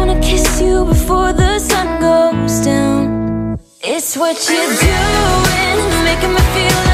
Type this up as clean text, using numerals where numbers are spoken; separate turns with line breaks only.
wanna kiss you before the sun goes down. It's what you're doing, making me feel